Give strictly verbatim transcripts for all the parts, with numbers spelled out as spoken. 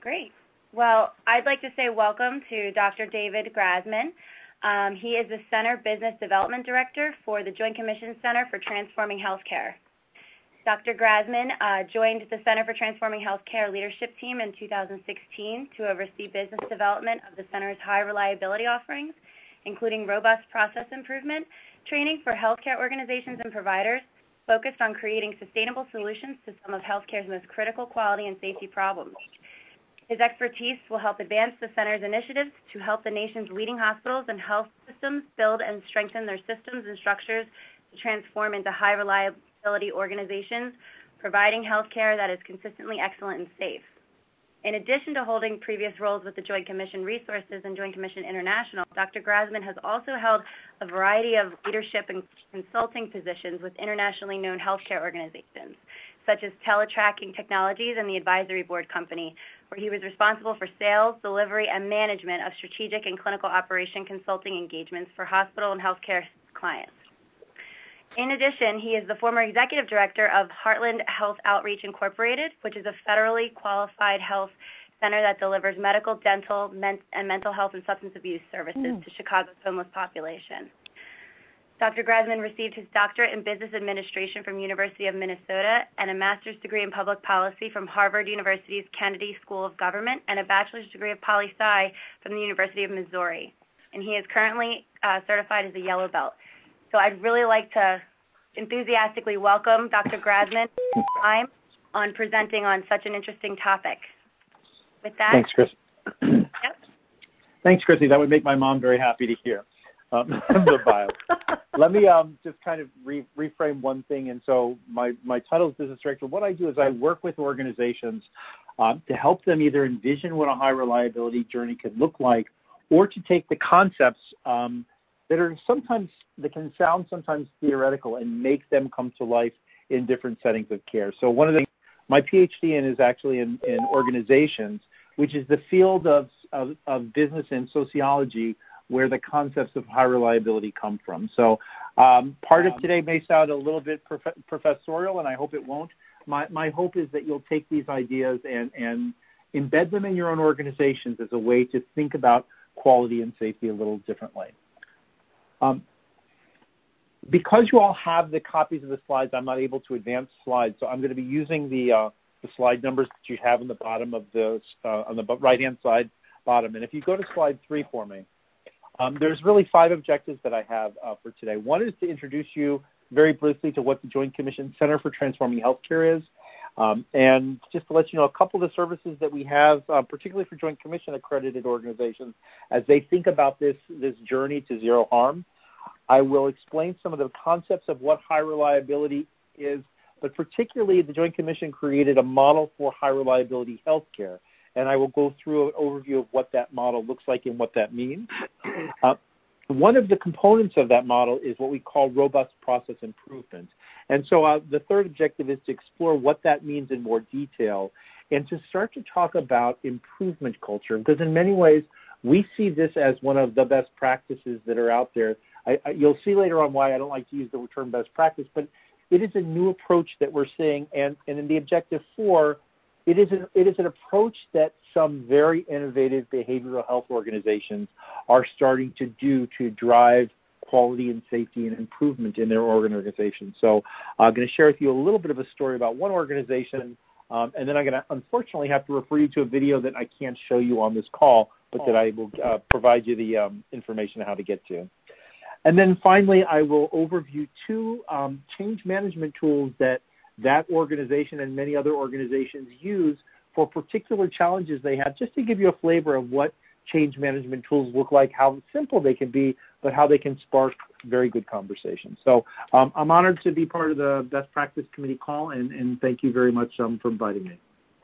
Great. Well, I'd like to say welcome to Doctor David Grasman. Um, he is the Center Business Development Director for the Joint Commission Center for Transforming Healthcare. Doctor Grasman uh, joined the Center for Transforming Healthcare leadership team in two thousand sixteen to oversee business development of the center's high reliability offerings, including robust process improvement, training for healthcare organizations and providers, focused on creating sustainable solutions to some of healthcare's most critical quality and safety problems. His expertise will help advance the center's initiatives to help the nation's leading hospitals and health systems build and strengthen their systems and structures to transform into high reliability organizations, providing health care that is consistently excellent and safe. In addition to holding previous roles with the Joint Commission Resources and Joint Commission International, Doctor Grasman has also held a variety of leadership and consulting positions with internationally known healthcare organizations, such as Teletracking Technologies and the Advisory Board Company, where he was responsible for sales, delivery, and management of strategic and clinical operation consulting engagements for hospital and healthcare clients. In addition, he is the former executive director of Heartland Health Outreach Incorporated, which is a federally qualified health center that delivers medical, dental, men- and mental health and substance abuse services mm. to Chicago's homeless population. Doctor Grasman received his doctorate in business administration from University of Minnesota and a master's degree in public policy from Harvard University's Kennedy School of Government and a bachelor's degree of poli-sci from the University of Missouri. And he is currently uh, certified as a yellow belt. So I'd really like to enthusiastically welcome Doctor Grasman time on presenting on such an interesting topic. With that, thanks, Chris. Yep. Thanks, Chrissy. That would make my mom very happy to hear. Um, the bio. Let me um, just kind of re- reframe one thing. And so my, my title is business director. What I do is I work with organizations um, to help them either envision what a high reliability journey could look like, or to take the concepts um, that are sometimes, that can sound sometimes theoretical and make them come to life in different settings of care. So one of the things my PhD in is actually in, in organizations, which is the field of, of, of business and sociology where the concepts of high reliability come from. So um, part of today may sound a little bit prof- professorial, and I hope it won't. My, my hope is that you'll take these ideas and, and embed them in your own organizations as a way to think about quality and safety a little differently. Um, because you all have the copies of the slides, I'm not able to advance slides, so I'm going to be using the, uh, the slide numbers that you have on the bottom of the, uh, on the right-hand side bottom. And if you go to slide three for me, um, there's really five objectives that I have uh, for today. One is to introduce you very briefly to what the Joint Commission Center for Transforming Healthcare is, um, and just to let you know a couple of the services that we have, uh, particularly for Joint Commission accredited organizations, as they think about this, this journey to zero harm. I will explain some of the concepts of what high reliability is, but particularly the Joint Commission created a model for high reliability healthcare, and I will go through an overview of what that model looks like and what that means. Uh, One of the components of that model is what we call robust process improvement. And so uh, the third objective is to explore what that means in more detail and to start to talk about improvement culture, because in many ways we see this as one of the best practices that are out there. I, I, you'll see later on why I don't like to use the term best practice, but it is a new approach that we're seeing. And, and in the objective four, It is, an, it is an approach that some very innovative behavioral health organizations are starting to do to drive quality and safety and improvement in their organization. So I'm going to share with you a little bit of a story about one organization, um, and then I'm going to unfortunately have to refer you to a video that I can't show you on this call, but oh. that I will uh, provide you the um, information on how to get to. And then finally, I will overview two um, change management tools that that organization and many other organizations use for particular challenges they have, just to give you a flavor of what change management tools look like, how simple they can be, but how they can spark very good conversations. So um, I'm honored to be part of the Best Practice Committee call, and, and thank you very much um, for inviting me.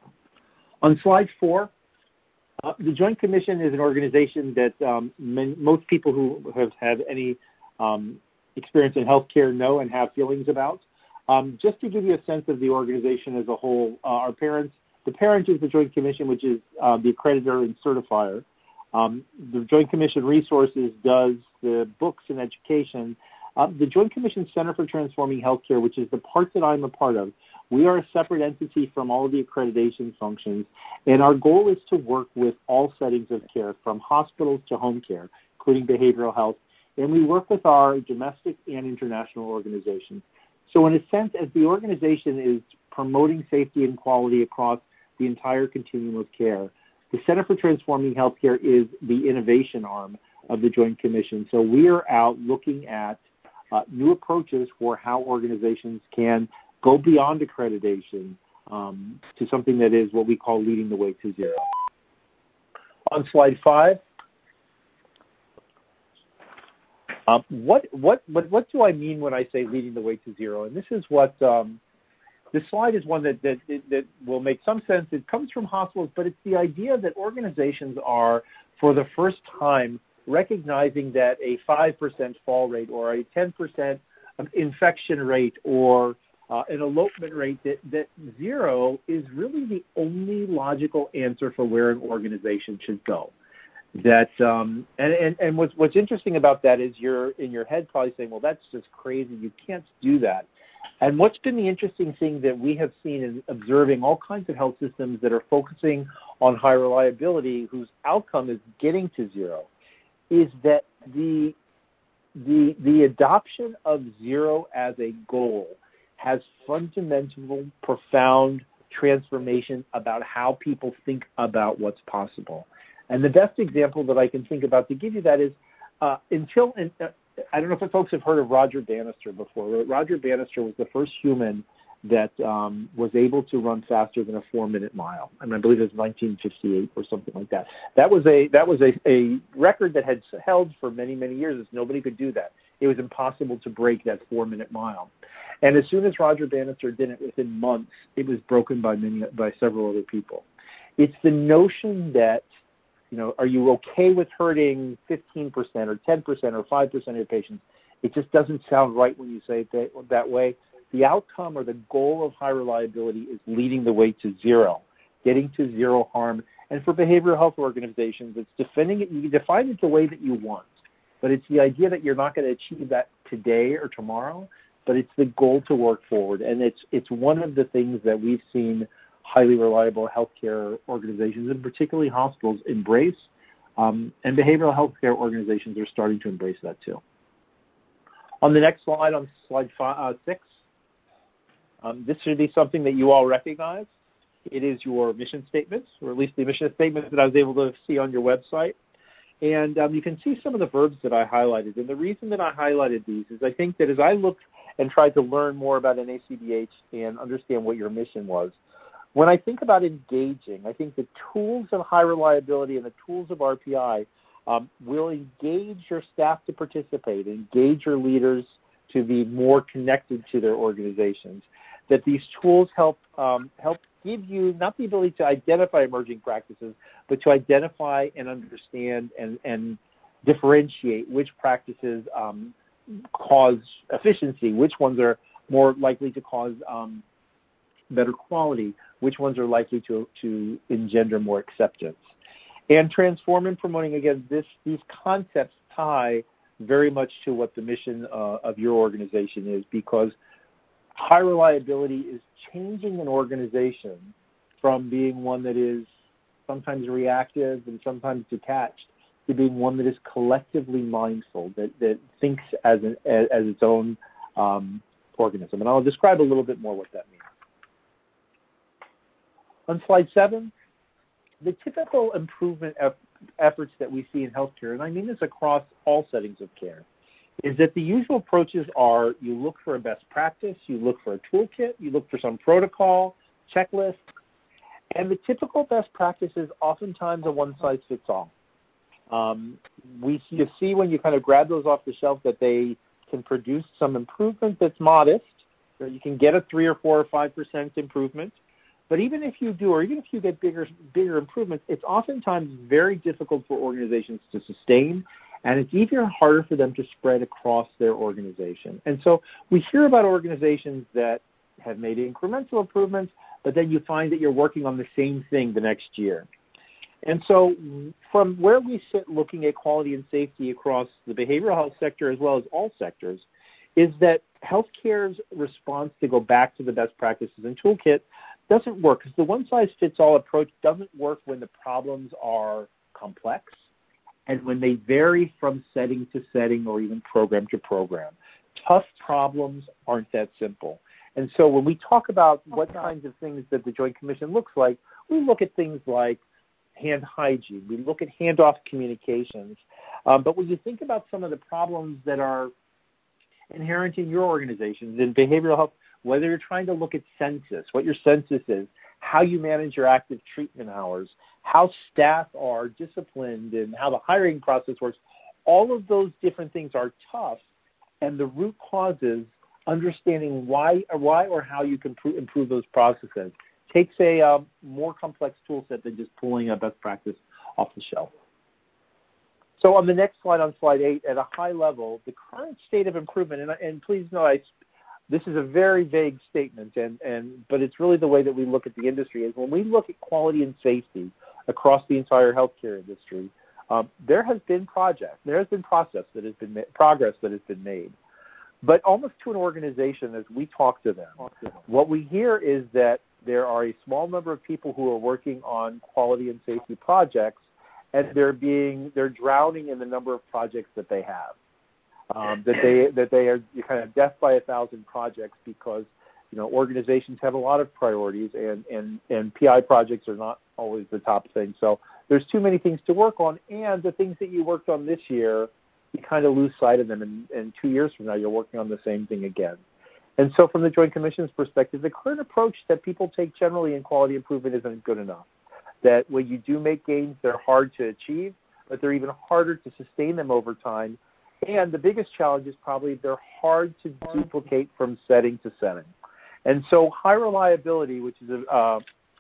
On slide four, uh, the Joint Commission is an organization that um, many, most people who have had any um, experience in healthcare know and have feelings about. Um, just to give you a sense of the organization as a whole, uh, our parents, the parent is the Joint Commission, which is uh, the accreditor and certifier. Um, the Joint Commission Resources does the books and education. Uh, the Joint Commission Center for Transforming Healthcare, which is the part that I'm a part of, we are a separate entity from all of the accreditation functions, and our goal is to work with all settings of care, from hospitals to home care, including behavioral health, and we work with our domestic and international organizations. So in a sense, as the organization is promoting safety and quality across the entire continuum of care, the Center for Transforming Healthcare is the innovation arm of the Joint Commission. So we are out looking at uh, new approaches for how organizations can go beyond accreditation um, to something that is what we call leading the way to zero. On slide five, um, what, what, what, what do I mean when I say leading the way to zero? And this is what, um, this slide is one that, that, that will make some sense. It comes from hospitals, but it's the idea that organizations are, for the first time, recognizing that a five percent fall rate or a ten percent infection rate or uh, an elopement rate, that, that zero is really the only logical answer for where an organization should go. That um, and, and, and what's, what's interesting about that is you're in your head probably saying, well, that's just crazy. You can't do that. And what's been the interesting thing that we have seen in observing all kinds of health systems that are focusing on high reliability, whose outcome is getting to zero, is that the, the, the adoption of zero as a goal has fundamental, profound transformation about how people think about what's possible. And the best example that I can think about to give you that is uh, until, uh, I don't know if folks have heard of Roger Bannister before. Roger Bannister was the first human that um, was able to run faster than a four-minute mile, and I believe it was nineteen fifty-eight or something like that. That was a that was a, a record that had held for many, many years. Nobody could do that. It was impossible to break that four-minute mile. And as soon as Roger Bannister did it, within months, it was broken by many by several other people. It's the notion that, you know, are you okay with hurting fifteen percent or ten percent or five percent of your patients? It just doesn't sound right when you say it that, that way. The outcome or the goal of high reliability is leading the way to zero, getting to zero harm. And for behavioral health organizations, it's defending it. You can define it the way that you want, but it's the idea that you're not going to achieve that today or tomorrow, but it's the goal to work forward. And it's it's one of the things that we've seen highly reliable healthcare organizations, and particularly hospitals, embrace, um, and behavioral healthcare organizations are starting to embrace that too. On the next slide, on slide five, uh, six, um, this should be something that you all recognize. It is your mission statements, or at least the mission statements that I was able to see on your website. And um, you can see some of the verbs that I highlighted. And the reason that I highlighted these is I think that as I looked and tried to learn more about N A C D H and understand what your mission was, when I think about engaging, I think the tools of high reliability and the tools of R P I um, will engage your staff to participate, engage your leaders to be more connected to their organizations. That these tools help um, help give you not the ability to identify emerging practices, but to identify and understand and, and differentiate which practices um, cause efficiency, which ones are more likely to cause um, better quality, which ones are likely to, to engender more acceptance. And transform and promoting, again, this, these concepts tie very much to what the mission uh, of your organization is, because high reliability is changing an organization from being one that is sometimes reactive and sometimes detached to being one that is collectively mindful, that, that thinks as, an, as, as its own um, organism. And I'll describe a little bit more what that means. On slide seven, the typical improvement ep- efforts that we see in healthcare, and I mean this across all settings of care, is that the usual approaches are you look for a best practice, you look for a toolkit, you look for some protocol, checklist, and the typical best practice is oftentimes a one-size-fits-all. Um, we you see when you kind of grab those off the shelf that they can produce some improvement that's modest, or you can get a three or four or five percent improvement. But even if you do, or even if you get bigger bigger improvements, it's oftentimes very difficult for organizations to sustain, and it's even harder for them to spread across their organization. And so we hear about organizations that have made incremental improvements, but then you find that you're working on the same thing the next year. And so from where we sit looking at quality and safety across the behavioral health sector as well as all sectors, is that healthcare's response to go back to the best practices and toolkit doesn't work, because the one-size-fits-all approach doesn't work when the problems are complex and when they vary from setting to setting or even program to program. Tough problems aren't that simple. And so when we talk about what kinds of things that the Joint Commission looks like, we look at things like hand hygiene. We look at handoff communications. Um, but when you think about some of the problems that are inherent in your organizations, in behavioral health, whether you're trying to look at census, what your census is, how you manage your active treatment hours, how staff are disciplined, and how the hiring process works, all of those different things are tough, and the root causes, understanding why or why or how you can pr- improve those processes, takes a um, more complex tool set than just pulling a best practice off the shelf. So on the next slide, on slide eight, at a high level, the current state of improvement, and, and please know I, this is a very vague statement, and, and but it's really the way that we look at the industry, is when we look at quality and safety across the entire healthcare industry, um, there has been project, there has been process that has been ma- progress that has been made. But almost to an organization, as we talk to them, what we hear is that there are a small number of people who are working on quality and safety projects, and they're being they're drowning in the number of projects that they have. Um, that they that they are kind of death by a thousand projects, because you know organizations have a lot of priorities, and, and, and P I projects are not always the top thing. So there's too many things to work on, and the things that you worked on this year, you kind of lose sight of them, and, and two years from now you're working on the same thing again. And so from the Joint Commission's perspective, the current approach that people take generally in quality improvement isn't good enough. That when you do make gains, they're hard to achieve, but they're even harder to sustain them over time. And the biggest challenge is probably they're hard to duplicate from setting to setting. And so high reliability, which is a, uh,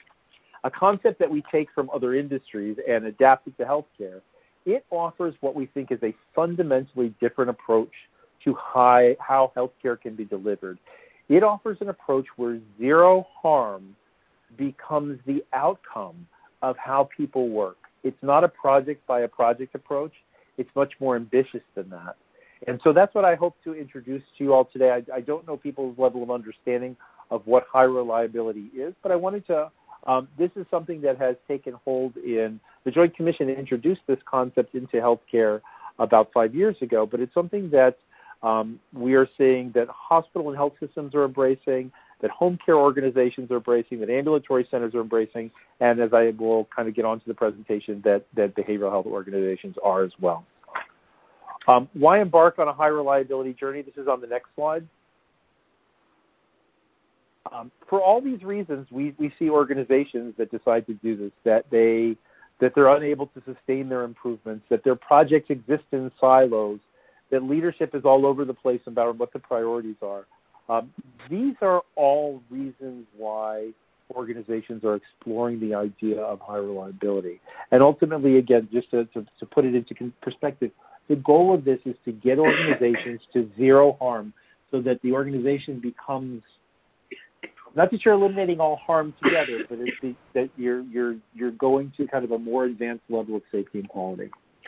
a concept that we take from other industries and adapt it to healthcare, it offers what we think is a fundamentally different approach to high, how healthcare can be delivered. It offers an approach where zero harm becomes the outcome of how people work. It's not a project by a project approach. It's much more ambitious than that. And so that's what I hope to introduce to you all today. I, I don't know people's level of understanding of what high reliability is, but I wanted to, um, this is something that has taken hold in, the Joint Commission introduced this concept into healthcare about five years ago, but it's something that um, we are seeing that hospital and health systems are embracing, that home care organizations are embracing, that ambulatory centers are embracing, and as I will kind of get onto the presentation, that, that behavioral health organizations are as well. Um, why embark on a high reliability journey? This is on the next slide. Um, for all these reasons, we, we see organizations that decide to do this, that, they, that they're unable to sustain their improvements, that their projects exist in silos, that leadership is all over the place about what the priorities are. Um, these are all reasons why organizations are exploring the idea of high reliability. And ultimately, again, just to, to, to put it into perspective, the goal of this is to get organizations to zero harm so that the organization becomes, not that you're eliminating all harm together, but it's the, that you're, you're, you're going to kind of a more advanced level of safety and quality.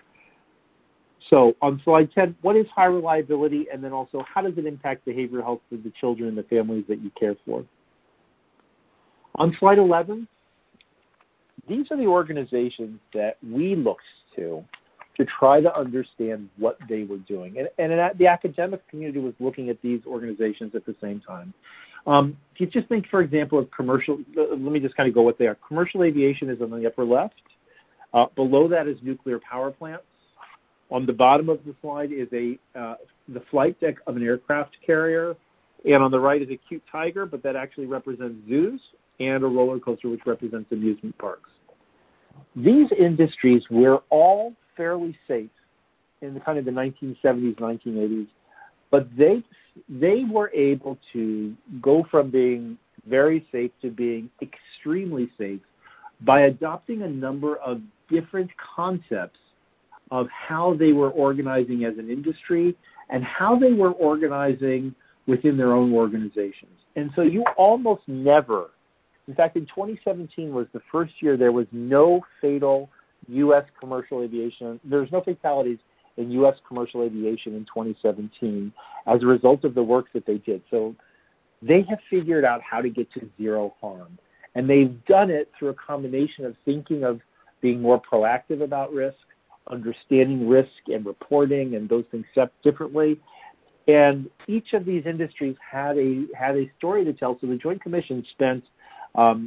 So on slide ten, what is high reliability, and then also how does it impact behavioral health for the children and the families that you care for? On slide eleven, these are the organizations that we looked to to try to understand what they were doing. And, and the academic community was looking at these organizations at the same time. Um, if you just think, for example, of commercial, let me just kind of go what they are. Commercial aviation is on the upper left. Uh, below that is nuclear power plants. On the bottom of the slide is a uh, the flight deck of an aircraft carrier, and on the right is a cute tiger, but that actually represents zoos, and a roller coaster, which represents amusement parks. These industries were all fairly safe in the kind of the nineteen seventies, nineteen eighties, but they they were able to go from being very safe to being extremely safe by adopting a number of different concepts of how they were organizing as an industry and how they were organizing within their own organizations. And so you almost never, in fact, in twenty seventeen was the first year there was no fatal U S commercial aviation, there was no fatalities in U S commercial aviation in twenty seventeen as a result of the work that they did. So they have figured out how to get to zero harm. And they've done it through a combination of thinking of being more proactive about risk, understanding risk and reporting and those things set differently. And each of these industries had a had a story to tell. So the Joint Commission spent um,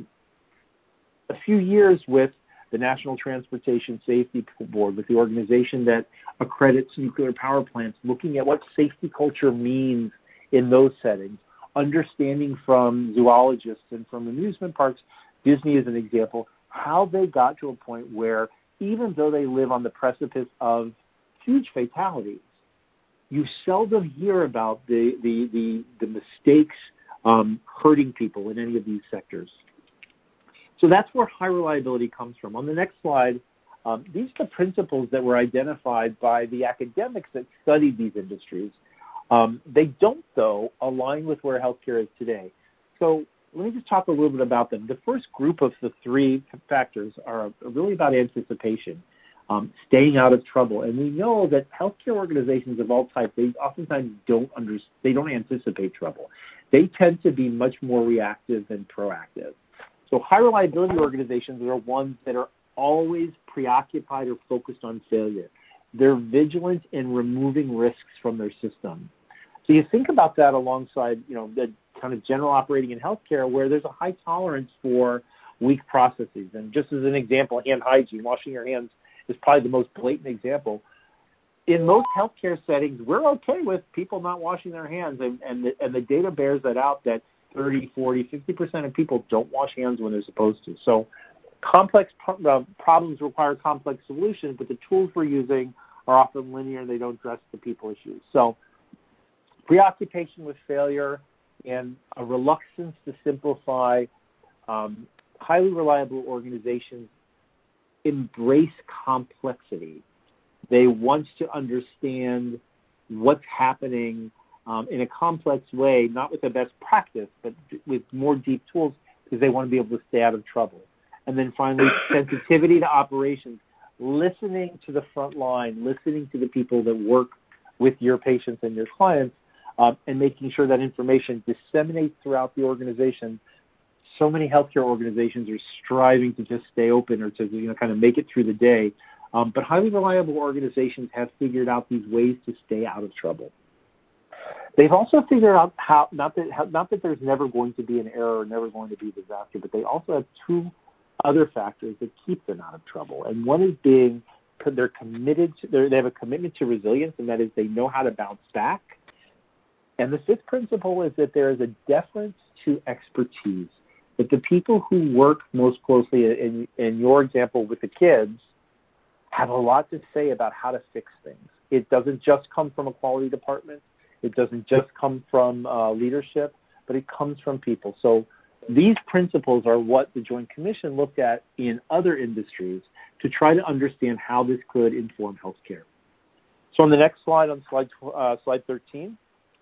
a few years with the National Transportation Safety Board, with the organization that accredits nuclear power plants, looking at what safety culture means in those settings, understanding from zoologists and from amusement parks, Disney is an example, how they got to a point where even though they live on the precipice of huge fatalities, you seldom hear about the, the, the, the mistakes um, hurting people in any of these sectors. So that's where high reliability comes from. On the next slide, um, these are the principles that were identified by the academics that studied these industries. Um, they don't, though, align with where healthcare is today. So let me just talk a little bit about them. The first group of the three factors are really about anticipation, um, staying out of trouble. And we know that healthcare organizations of all types, they oftentimes don't under, they don't anticipate trouble. They tend to be much more reactive than proactive. So high reliability organizations are ones that are always preoccupied or focused on failure. They're vigilant in removing risks from their system. So you think about that alongside, you know, the kind of general operating in healthcare where there's a high tolerance for weak processes. And just as an example, hand hygiene, washing your hands is probably the most blatant example. In most healthcare settings, we're okay with people not washing their hands, and, and, the, and the data bears that out that thirty, forty, fifty percent of people don't wash hands when they're supposed to. So complex pro- uh, problems require complex solutions, but the tools we're using are often linear and they don't address the people issues. So preoccupation with failure and a reluctance to simplify. Um, highly reliable organizations embrace complexity. They want to understand what's happening um, in a complex way, not with the best practice, but with more deep tools because they want to be able to stay out of trouble. And then finally, sensitivity to operations, listening to the front line, listening to the people that work with your patients and your clients, uh, and making sure that information disseminates throughout the organization. So many healthcare organizations are striving to just stay open or to, you know, kind of make it through the day. Um, but highly reliable organizations have figured out these ways to stay out of trouble. They've also figured out how, not that, how, not that there's never going to be an error or never going to be a disaster, but they also have two other factors that keep them out of trouble. And one is being, they're committed to, they're, they have a commitment to resilience, and that is they know how to bounce back. And the fifth principle is that there is a deference to expertise, that the people who work most closely, in, in your example with the kids, have a lot to say about how to fix things. It doesn't just come from a quality department. It doesn't just come from uh, leadership, but it comes from people. So these principles are what the Joint Commission looked at in other industries to try to understand how this could inform healthcare. So on the next slide, on slide, uh, slide thirteen,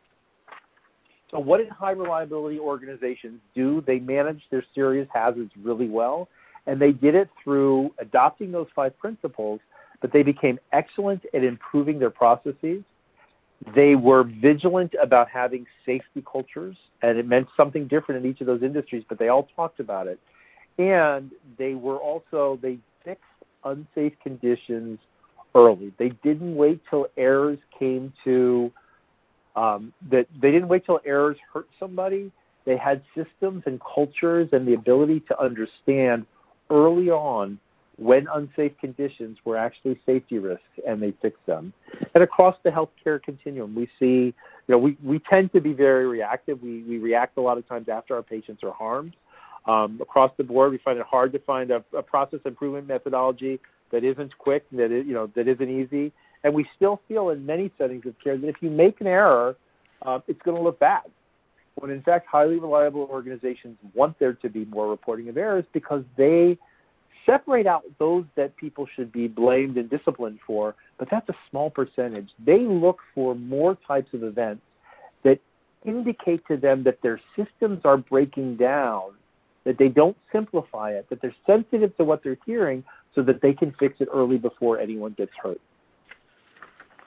so what did high reliability organizations do? They managed their serious hazards really well, and they did it through adopting those five principles, but they became excellent at improving their processes. They were vigilant about having safety cultures, and it meant something different in each of those industries, but they all talked about it. And they were also, they fixed unsafe conditions early. They didn't wait till errors came to, um, that they didn't wait till errors hurt somebody. They had systems and cultures and the ability to understand early on when unsafe conditions were actually safety risks, and they fixed them. And across the healthcare continuum, we see, you know, we, we tend to be very reactive. We, we react a lot of times after our patients are harmed. Um, across the board, we find it hard to find a, a process improvement methodology that isn't quick, that is, you know, that isn't easy. And we still feel in many settings of care that if you make an error, uh, it's going to look bad. When in fact, highly reliable organizations want there to be more reporting of errors because they separate out those that people should be blamed and disciplined for, but that's a small percentage. They look for more types of events that indicate to them that their systems are breaking down, that they don't simplify it, that they're sensitive to what they're hearing so that they can fix it early before anyone gets hurt.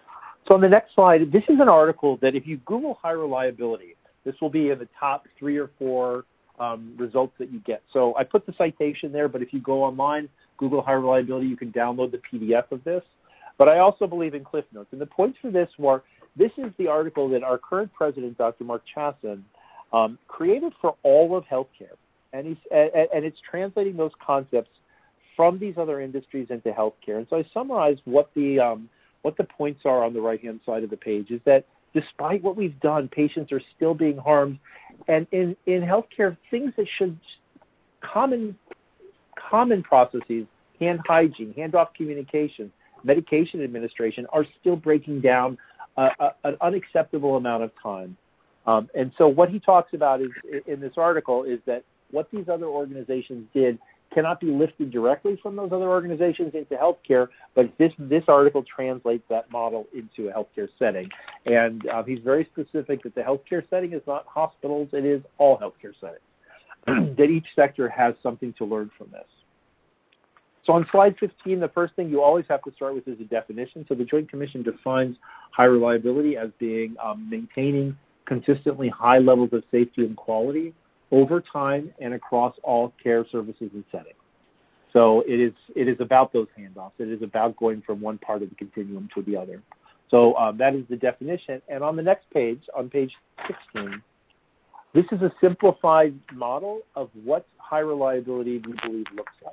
So on the next slide, this is an article that if you Google high reliability, this will be in the top three or four um, results that you get. So I put the citation there, but if you go online, Google high reliability, you can download the P D F of this. But I also believe in Cliff Notes. And the points for this were, this is the article that our current president, Doctor Mark Chasin, um, created for all of healthcare. And, he's, and, and it's translating those concepts from these other industries into healthcare. And so I summarized what the um, what the points are on the right-hand side of the page is that despite what we've done, patients are still being harmed. And in, in healthcare, things that should, common common processes, hand hygiene, handoff communication, medication administration, are still breaking down uh, a, an unacceptable amount of time. Um, and so what he talks about is in this article is that what these other organizations did cannot be lifted directly from those other organizations into healthcare, but this this article translates that model into a healthcare setting. And uh, he's very specific that the healthcare setting is not hospitals, it is all healthcare settings, that each sector has something to learn from this. So on slide fifteen, the first thing you always have to start with is a definition. So the Joint Commission defines high reliability as being um, maintaining consistently high levels of safety and quality over time and across all care services and settings. So it is it is about those handoffs. It is about going from one part of the continuum to the other. So um, that is the definition. And on the next page, on page sixteen, this is a simplified model of what high reliability we believe looks like.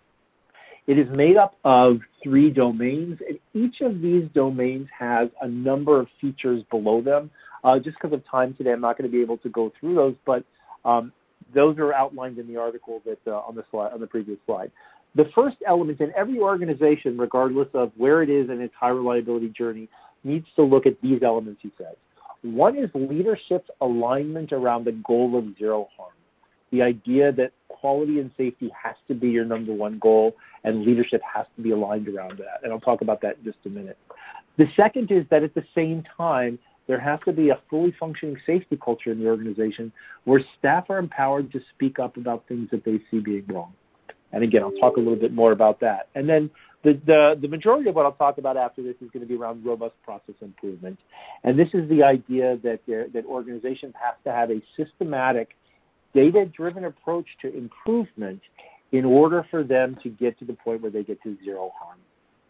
It is made up of three domains, and each of these domains has a number of features below them. Uh, just because of time today, I'm not going to be able to go through those, but um, those are outlined in the article that uh, on the slide, on the previous slide. The first element in every organization, regardless of where it is in its high reliability journey, needs to look at these elements, he says. One is leadership's alignment around the goal of zero harm. The idea that quality and safety has to be your number one goal, and leadership has to be aligned around that. And I'll talk about that in just a minute. The second is that at the same time, there has to be a fully functioning safety culture in the organization where staff are empowered to speak up about things that they see being wrong. And again, I'll talk a little bit more about that. And then the, the, the majority of what I'll talk about after this is going to be around robust process improvement. And this is the idea that, there, that organizations have to have a systematic, data-driven approach to improvement in order for them to get to the point where they get to zero harm.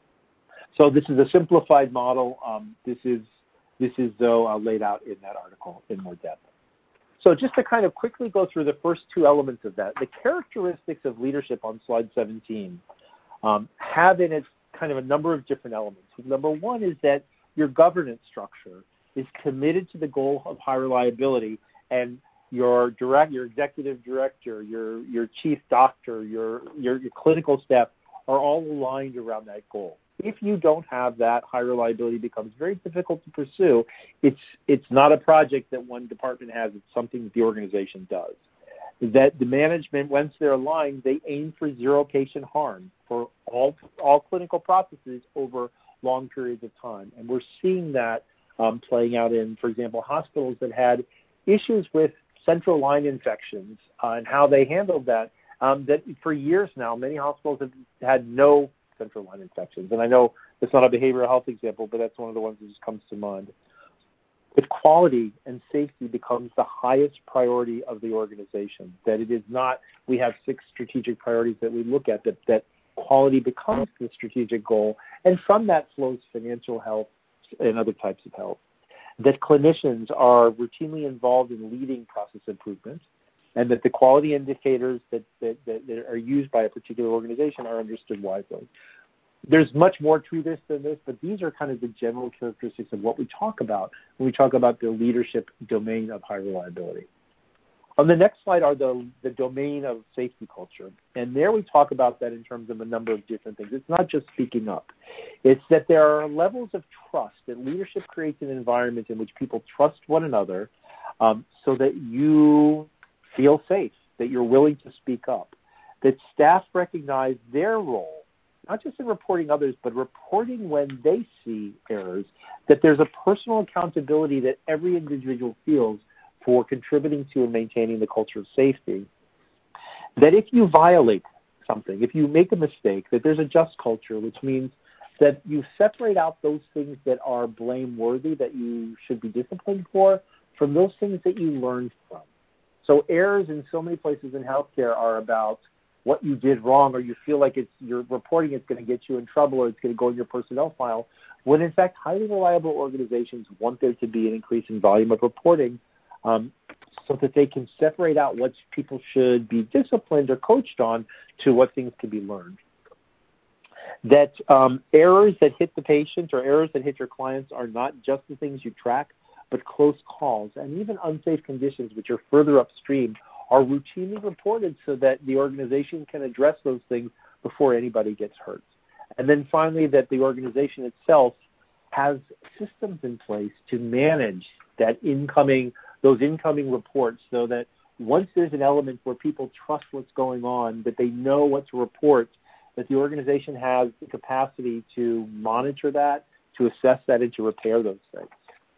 So this is a simplified model. Um, this is This is, though, uh, laid out in that article in more depth. So just to kind of quickly go through the first two elements of that, the characteristics of leadership on slide seventeen um, have in it kind of a number of different elements. Number one is that your governance structure is committed to the goal of high reliability, and your direct, your executive director, your your chief doctor, your, your your clinical staff are all aligned around that goal. If you don't have that, high reliability becomes very difficult to pursue. It's it's not a project that one department has. It's something that the organization does. That the management, once they're aligned, they aim for zero patient harm for all all clinical processes over long periods of time. And we're seeing that um, playing out in, for example, hospitals that had issues with central line infections uh, and how they handled that. Um, that for years now, many hospitals have had no central line infections. And I know it's not a behavioral health example, but that's one of the ones that just comes to mind. But quality and safety becomes the highest priority of the organization, that it is not, we have six strategic priorities that we look at, that, that quality becomes the strategic goal, and from that flows financial health and other types of health. That clinicians are routinely involved in leading process improvement, and that the quality indicators that, that, that, that are used by a particular organization are understood wisely. There's much more to this than this, but these are kind of the general characteristics of what we talk about when we talk about the leadership domain of high reliability. On the next slide are the, the domain of safety culture, and there we talk about that in terms of a number of different things. It's not just speaking up. It's that there are levels of trust, that leadership creates an environment in which people trust one another um, so that you feel safe, that you're willing to speak up, that staff recognize their role, not just in reporting others, but reporting when they see errors, that there's a personal accountability that every individual feels for contributing to and maintaining the culture of safety, that if you violate something, if you make a mistake, that there's a just culture, which means that you separate out those things that are blameworthy, that you should be disciplined for, from those things that you learned from. So errors in so many places in healthcare are about what you did wrong, or you feel like it's you're reporting it's going to get you in trouble, or it's going to go in your personnel file, when in fact highly reliable organizations want there to be an increase in volume of reporting um, so that they can separate out what people should be disciplined or coached on to what things can be learned. That um, errors that hit the patient or errors that hit your clients are not just the things you track, but close calls and even unsafe conditions, which are further upstream, are routinely reported so that the organization can address those things before anybody gets hurt. And then finally, that the organization itself has systems in place to manage that incoming, those incoming reports, so that once there's an element where people trust what's going on, that they know what to report, that the organization has the capacity to monitor that, to assess that, and to repair those things.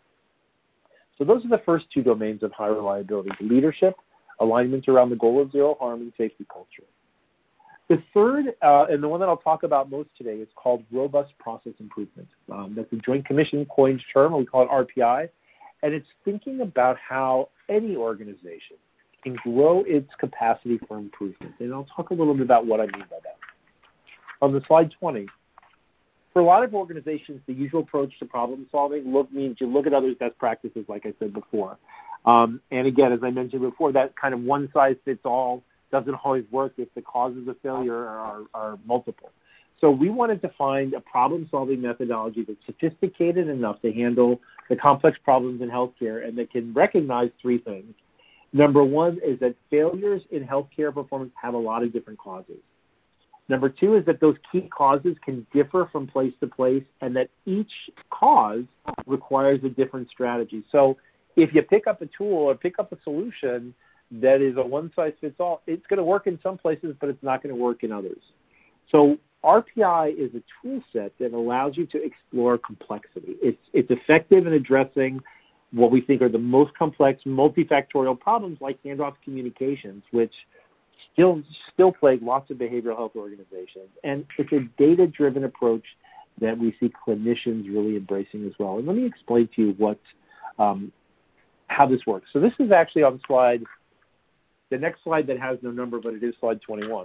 So those are the first two domains of high reliability: leadership, alignment around the goal of zero harm, and safety culture. The third, uh, and the one that I'll talk about most today, is called robust process improvement. Um, that's a Joint Commission coined term, and we call it R P I, and it's thinking about how any organization can grow its capacity for improvement. And I'll talk a little bit about what I mean by that. On the slide twenty, for a lot of organizations, the usual approach to problem solving look, means you look at others' best practices, like I said before. Um, and again, as I mentioned before, that kind of one-size-fits-all doesn't always work if the causes of failure are, are multiple. So we wanted to find a problem-solving methodology that's sophisticated enough to handle the complex problems in healthcare and that can recognize three things. Number one is that failures in healthcare performance have a lot of different causes. Number two is that those key causes can differ from place to place, and that each cause requires a different strategy. So if you pick up a tool or pick up a solution that is a one-size-fits-all, it's going to work in some places, but it's not going to work in others. So R P I is a tool set that allows you to explore complexity. It's, it's effective in addressing what we think are the most complex multifactorial problems, like handoff communications, which still still plague lots of behavioral health organizations. And it's a data-driven approach that we see clinicians really embracing as well. And let me explain to you what um, how this works. So this is actually on slide, the next slide that has no number, but it is slide twenty-one,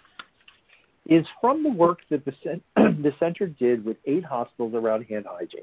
is from the work that the, the center did with eight hospitals around hand hygiene.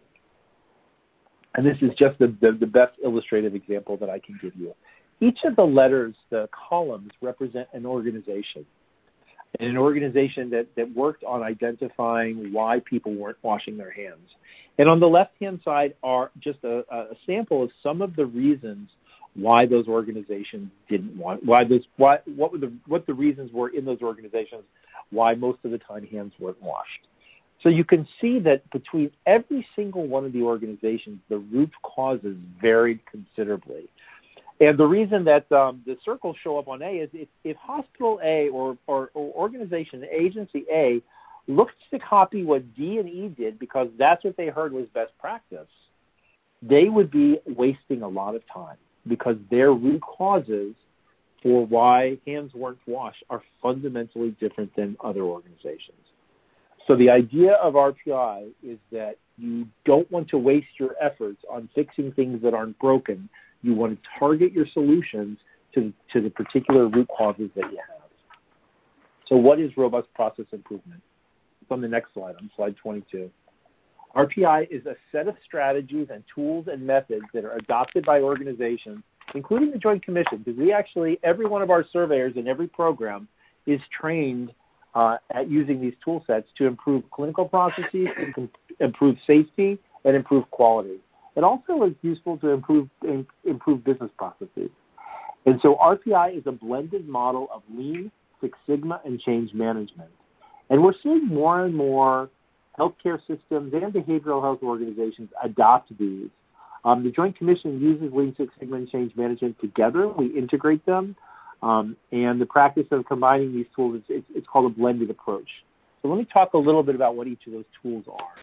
And this is just the, the, the best illustrative example that I can give you. Each of the letters, the columns, represent an organization, and an organization that, that worked on identifying why people weren't washing their hands. And on the left-hand side are just a, a sample of some of the reasons why those organizations didn't want, why those, why, what were the, what the reasons were in those organizations, why most of the time hands weren't washed. So you can see that between every single one of the organizations, the root causes varied considerably. And the reason that um, the circles show up on A is if, if hospital A or, or, or organization, agency A, looks to copy what D and E did because that's what they heard was best practice, they would be wasting a lot of time because their root causes for why hands weren't washed are fundamentally different than other organizations. So the idea of R P I is that you don't want to waste your efforts on fixing things that aren't broken. You want to target your solutions to, to the particular root causes that you have. So what is robust process improvement? It's on the next slide, on slide twenty-two. R P I is a set of strategies and tools and methods that are adopted by organizations, including the Joint Commission, because we actually, every one of our surveyors in every program is trained uh, at using these tool sets to improve clinical processes, improve safety, and improve quality. It also is useful to improve improve business processes. And so R P I is a blended model of Lean, Six Sigma, and change management. And we're seeing more and more healthcare systems and behavioral health organizations adopt these. Um, the Joint Commission uses Lean Six Sigma and change management together. We integrate them. Um, and the practice of combining these tools, is, it's, it's called a blended approach. So let me talk a little bit about what each of those tools are.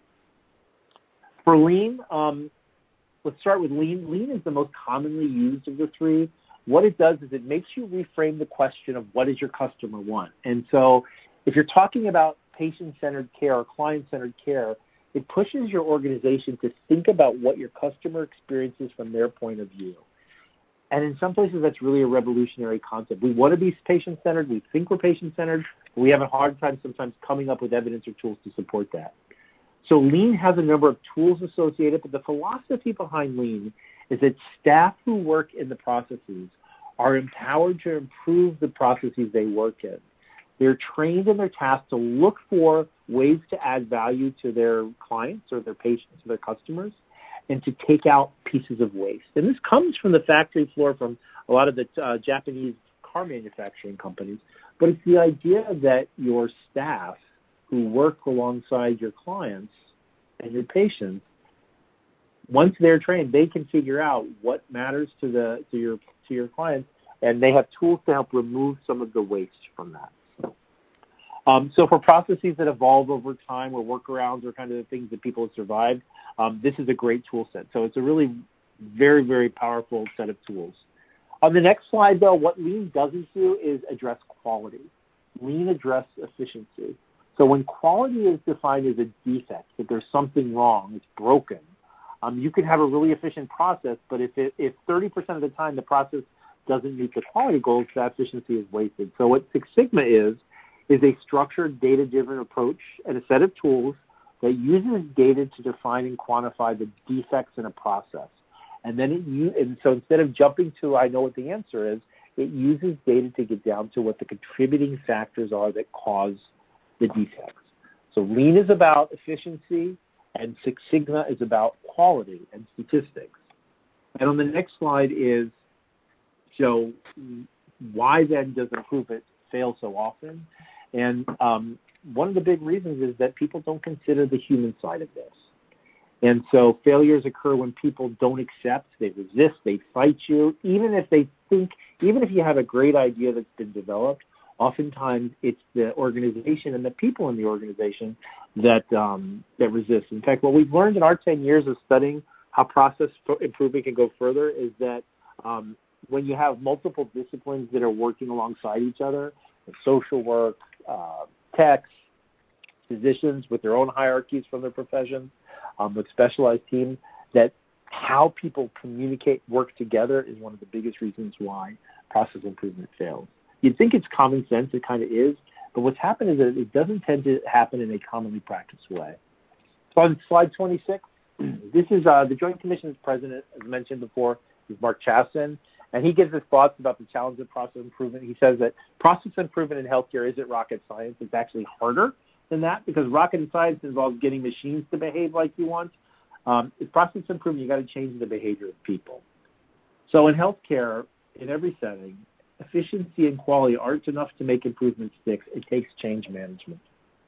For Lean, um, let's start with Lean. Lean is the most commonly used of the three. What it does is it makes you reframe the question of what does your customer want. And so if you're talking about patient-centered care or client-centered care, it pushes your organization to think about what your customer experiences from their point of view. And in some places, that's really a revolutionary concept. We want to be patient-centered. We think we're patient-centered. But we have a hard time sometimes coming up with evidence or tools to support that. So Lean has a number of tools associated, but the philosophy behind Lean is that staff who work in the processes are empowered to improve the processes they work in. They're trained in their task to look for ways to add value to their clients or their patients or their customers and to take out pieces of waste. And this comes from the factory floor from a lot of the uh, Japanese car manufacturing companies, but it's the idea that your staff who work alongside your clients and your patients, once they're trained, they can figure out what matters to the to your to your clients, and they have tools to help remove some of the waste from that. Um, so for processes that evolve over time or workarounds or kind of the things that people have survived, um, this is a great tool set. So it's a really very, very powerful set of tools. On the next slide, though, what Lean doesn't do is address quality. Lean addresses efficiency. So when quality is defined as a defect, that there's something wrong, it's broken, um, you can have a really efficient process, but if, it, if thirty percent of the time the process doesn't meet the quality goals, that efficiency is wasted. So what Six Sigma is, is a structured, data-driven approach and a set of tools that uses data to define and quantify the defects in a process. And then it, and so instead of jumping to, I know what the answer is, it uses data to get down to what the contributing factors are that cause the defects. So Lean is about efficiency, and Six Sigma is about quality and statistics. And on the next slide is, so why then does improvement fail so often? And um, one of the big reasons is that people don't consider the human side of this. And so failures occur when people don't accept, they resist, they fight you, even if they think, even if you have a great idea that's been developed, oftentimes it's the organization and the people in the organization that um, that resist. In fact, what we've learned in our ten years of studying how process improvement can go further is that um, when you have multiple disciplines that are working alongside each other, social work, uh, techs, physicians with their own hierarchies from their professions, um, with specialized teams, that how people communicate, work together is one of the biggest reasons why process improvement fails. You'd think it's common sense, it kind of is, but what's happened is that it doesn't tend to happen in a commonly practiced way. So on slide twenty-six, this is uh, the Joint Commission's president, as mentioned before, is Mark Chasin, and he gives his thoughts about the challenge of process improvement. He says that process improvement in healthcare isn't rocket science. It's actually harder than that because rocket science involves getting machines to behave like you want. Um, in process improvement, you've got to change the behavior of people. So in healthcare, in every setting, efficiency and quality aren't enough to make improvement stick. It takes change management.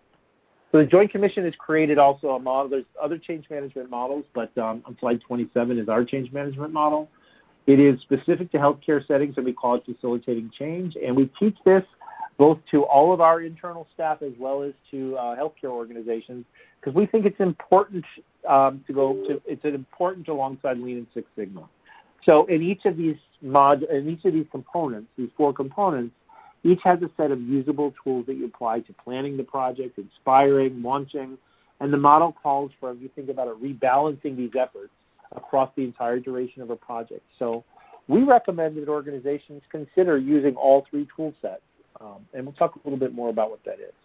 So the Joint Commission has created also a model. There's other change management models, but um, on slide twenty-seven is our change management model. It is specific to healthcare settings, and we call it facilitating change. And we teach this both to all of our internal staff as well as to uh, healthcare organizations because we think it's important um, to go to. It's important alongside Lean and Six Sigma. So in each of these mod, in each of these components, these four components, each has a set of usable tools that you apply to planning the project, inspiring, launching, and the model calls for, if you think about it, rebalancing these efforts across the entire duration of a project. So we recommend that organizations consider using all three tool sets, um, and we'll talk a little bit more about what that is.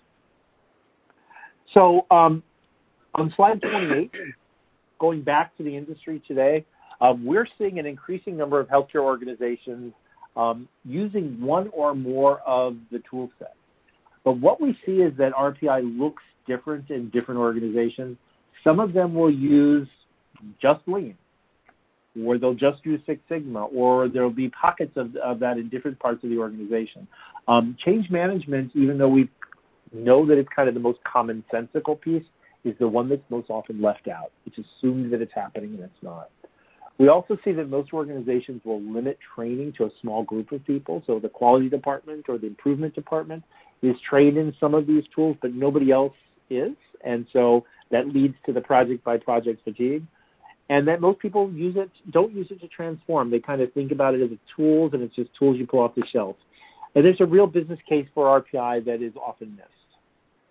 So um, on slide twenty-eight, going back to the industry today, um, we're seeing an increasing number of healthcare organizations um, using one or more of the tool sets. But what we see is that R P I looks different in different organizations. Some of them will use just Lean, or they'll just use Six Sigma, or there'll be pockets of, of that in different parts of the organization. Um, change management, even though we know that it's kind of the most commonsensical piece, is the one that's most often left out. It's assumed that it's happening and it's not. We also see that most organizations will limit training to a small group of people. So the quality department or the improvement department is trained in some of these tools, but nobody else is. And so that leads to the project-by-project fatigue. And that most people use it, don't use it to transform. They kind of think about it as a tools, and it's just tools you pull off the shelf. And there's a real business case for R P I that is often missed.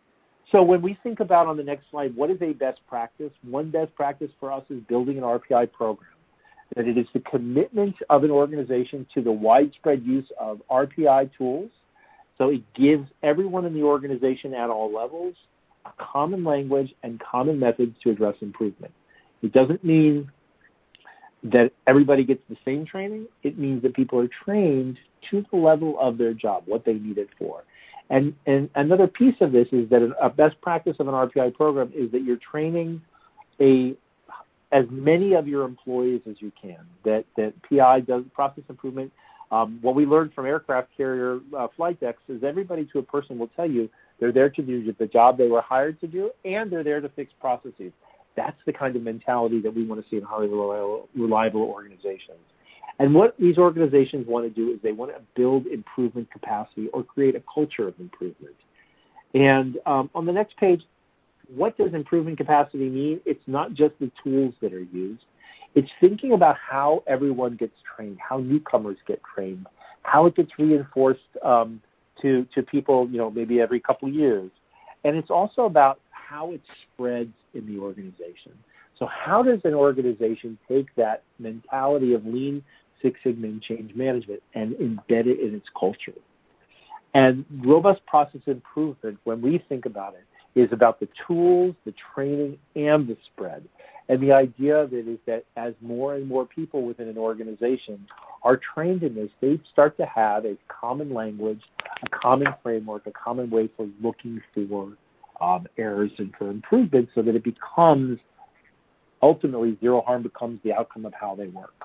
So when we think about on the next slide, what is a best practice? One best practice for us is building an R P I program. That it is the commitment of an organization to the widespread use of R P I tools. So it gives everyone in the organization at all levels a common language and common methods to address improvement. It doesn't mean that everybody gets the same training. It means that people are trained to the level of their job, what they need it for. And, and another piece of this is that a best practice of an R P I program is that you're training a as many of your employees as you can, that, that P I does process improvement. Um, what we learned from aircraft carrier uh, flight decks is everybody to a person will tell you they're there to do the job they were hired to do, and they're there to fix processes. That's the kind of mentality that we want to see in highly reliable, reliable organizations. And what these organizations want to do is they want to build improvement capacity or create a culture of improvement. And um, on the next page, what does improvement capacity mean? It's not just the tools that are used. It's thinking about how everyone gets trained, how newcomers get trained, how it gets reinforced um, to, to people, you know, maybe every couple of years. And it's also about how it spreads in the organization. So how does an organization take that mentality of Lean Six Sigma and change management and embed it in its culture? And robust process improvement, when we think about it, is about the tools, the training, and the spread. And the idea of it is that as more and more people within an organization are trained in this, they start to have a common language, a common framework, a common way for looking for um, errors and for improvement so that it becomes, ultimately, zero harm becomes the outcome of how they work.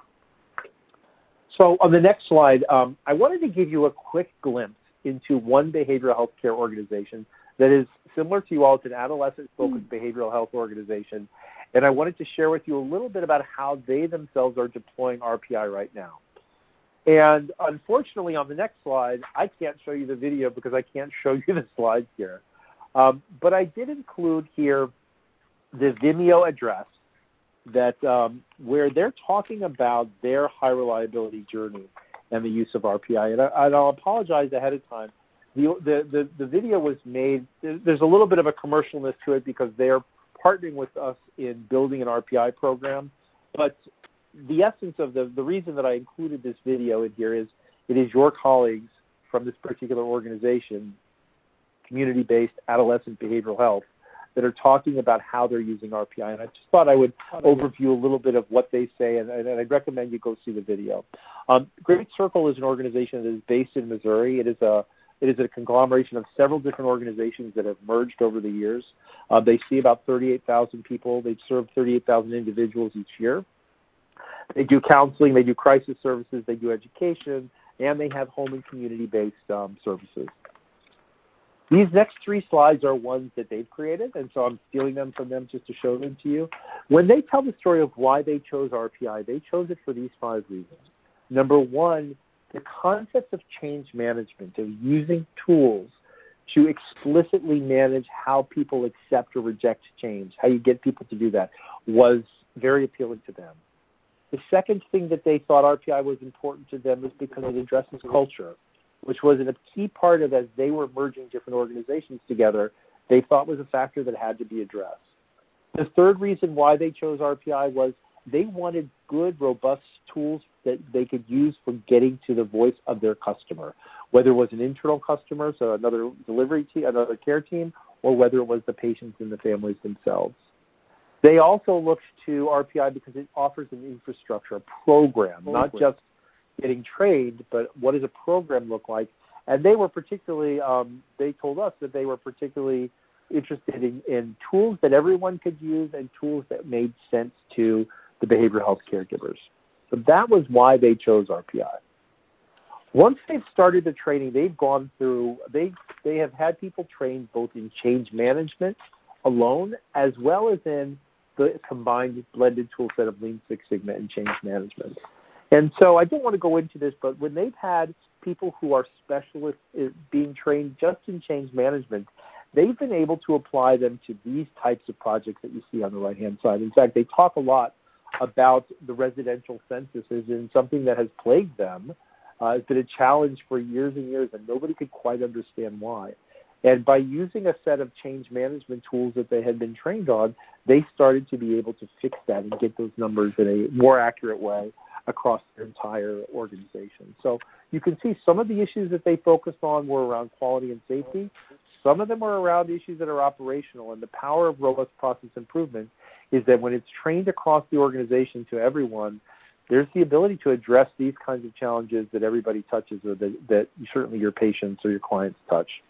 So on the next slide, um, I wanted to give you a quick glimpse into one behavioral health care organization that is similar to you all. It's an adolescent-focused mm. behavioral health organization. And I wanted to share with you a little bit about how they themselves are deploying R P I right now. And unfortunately, on the next slide, I can't show you the video because I can't show you the slides here. Um, but I did include here the Vimeo address that um, where they're talking about their high reliability journey and the use of R P I. And, I, and I'll apologize ahead of time. The, the, the, the video was made, there's a little bit of a commercialness to it because they're partnering with us in building an R P I program. But the essence of the, the reason that I included this video in here is it is your colleagues from this particular organization, community-based adolescent behavioral health, that are talking about how they're using R P I. And I just thought I would overview a little bit of what they say, and, and I'd recommend you go see the video. Um, Great Circle is an organization that is based in Missouri. It is a It is a conglomeration of several different organizations that have merged over the years. Uh, they see about thirty-eight thousand people. They serve thirty-eight thousand individuals each year. They do counseling, they do crisis services, they do education, and they have home and community-based um, services. These next three slides are ones that they've created, and so I'm stealing them from them just to show them to you. When they tell the story of why they chose R P I, they chose it for these five reasons. Number one, the concept of change management, of using tools to explicitly manage how people accept or reject change, how you get people to do that, was very appealing to them. The second thing that they thought R P I was important to them is because it addresses culture, which was a key part of as they were merging different organizations together, they thought was a factor that had to be addressed. The third reason why they chose R P I was they wanted good, robust tools that they could use for getting to the voice of their customer, whether it was an internal customer, so another delivery team, another care team, or whether it was the patients and the families themselves. They also looked to R P I because it offers an infrastructure, a program, program. not just getting trained, but what does a program look like? And they were particularly, um, they told us that they were particularly interested in, in tools that everyone could use and tools that made sense to the behavioral health caregivers. So that was why they chose R P I. Once they've started the training, they've gone through, they they have had people trained both in change management alone as well as in the combined blended tool set of Lean Six Sigma and change management. And so I don't want to go into this, but when they've had people who are specialists being trained just in change management, they've been able to apply them to these types of projects that you see on the right-hand side. In fact, they talk a lot about the residential censuses and something that has plagued them. Uh, it's been a challenge for years and years, and nobody could quite understand why. And by using a set of change management tools that they had been trained on, they started to be able to fix that and get those numbers in a more accurate way across their entire organization. So you can see some of the issues that they focused on were around quality and safety. Some of them are around issues that are operational. And the power of robust process improvement is that when it's trained across the organization to everyone, there's the ability to address these kinds of challenges that everybody touches or that, that certainly your patients or your clients touch.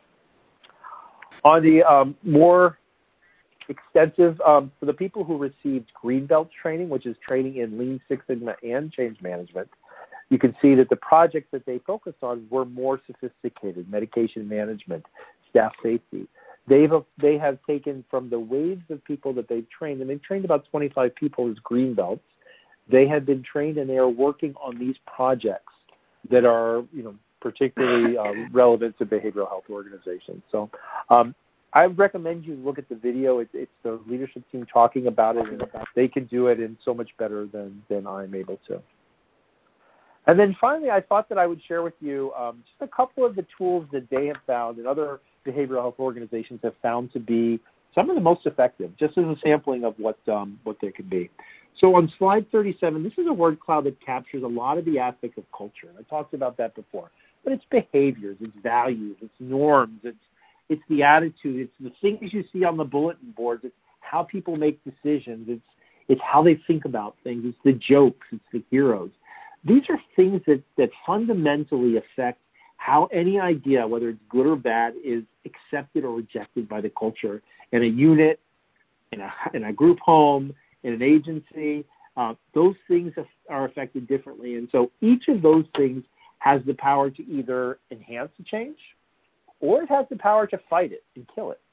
On the um, more extensive, um, for the people who received Greenbelt training, which is training in Lean Six Sigma and change management, you can see that the projects that they focused on were more sophisticated: medication management, staff safety. They've, they have taken from the waves of people that they've trained, and they've trained about twenty-five people as Greenbelts. They have been trained, and they are working on these projects that are, you know, particularly um, relevant to behavioral health organizations. So um, I recommend you look at the video. It, it's the leadership team talking about it, and they can do it in so much better than, than I'm able to. And then finally, I thought that I would share with you um, just a couple of the tools that they have found and other behavioral health organizations have found to be some of the most effective, just as a sampling of what um, what they could be. So on slide thirty-seven, this is a word cloud that captures a lot of the aspects of culture. I talked about that before. But it's behaviors, it's values, it's norms, it's it's the attitude, it's the things you see on the bulletin boards, it's how people make decisions, it's it's how they think about things, it's the jokes, it's the heroes. These are things that, that fundamentally affect how any idea, whether it's good or bad, is accepted or rejected by the culture in a unit, in a, in a group home, in an agency. Uh, those things are affected differently. And so each of those things has the power to either enhance the change or it has the power to fight it and kill it.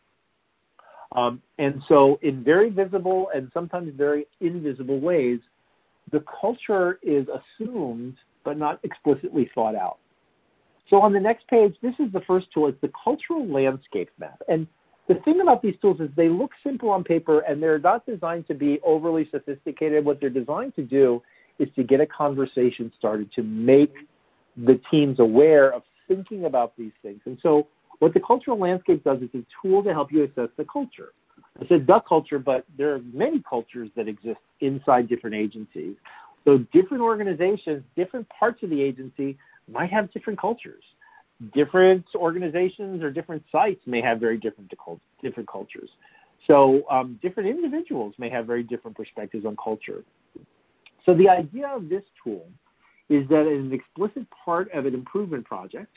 Um, and so in very visible and sometimes very invisible ways, the culture is assumed but not explicitly thought out. So on the next page, this is the first tool. It's the cultural landscape map. And the thing about these tools is they look simple on paper, and they're not designed to be overly sophisticated. What they're designed to do is to get a conversation started, to make the teams aware of thinking about these things. And so what the cultural landscape does is a tool to help you assess the culture. I said the culture, but there are many cultures that exist inside different agencies. So different organizations, different parts of the agency might have different cultures. Different organizations or different sites may have very different different cultures. So um, different individuals may have very different perspectives on culture. So the idea of this tool is that an explicit part of an improvement project,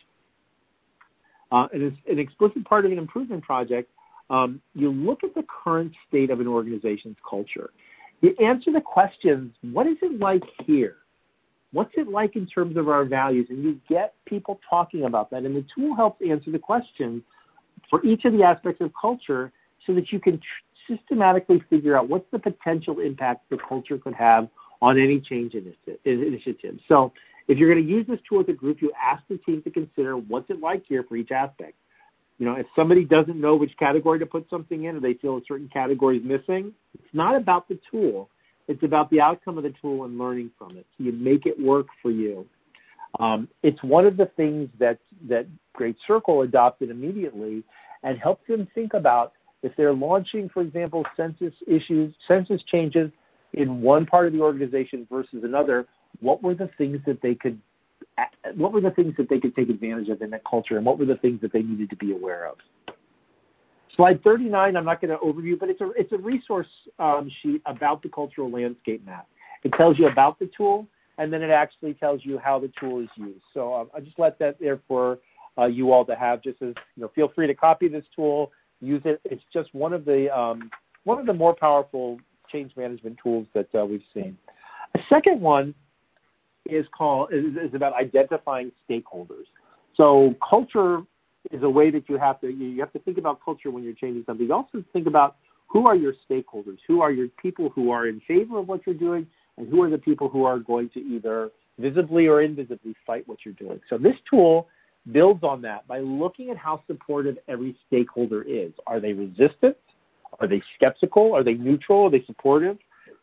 uh, and an explicit part of an improvement project, um, you look at the current state of an organization's culture. You answer the questions, what is it like here? What's it like in terms of our values? And you get people talking about that. And the tool helps answer the questions for each of the aspects of culture so that you can tr- systematically figure out what's the potential impact the culture could have on any change initiative. So if you're going to use this tool as a group, you ask the team to consider what's it like here for each aspect. You know, if somebody doesn't know which category to put something in or they feel a certain category is missing, it's not about the tool. It's about the outcome of the tool and learning from it. So you make it work for you. Um, it's one of the things that, that Great Circle adopted immediately and helped them think about if they're launching, for example, census issues, census changes in one part of the organization versus another, what were the things that they could what were the things that they could take advantage of in that culture, and what were the things that they needed to be aware of? Slide thirty-nine, I'm not going to overview, but it's a, it's a resource um, sheet about the cultural landscape map. It tells you about the tool, and then it actually tells you how the tool is used. So um, I just let that there for uh, you all to have. Just as, you know, feel free to copy this tool, use it. It's just one of the um, one of the more powerful change management tools that uh, we've seen. A second one is called is, is about identifying stakeholders. So culture is a way that you have to you have to think about culture when you're changing something. You also think about who are your stakeholders, who are your people who are in favor of what you're doing, and who are the people who are going to either visibly or invisibly fight what you're doing. So this tool builds on that by looking at how supportive every stakeholder is. Are they resistant? Are they skeptical? Are they neutral? Are they supportive?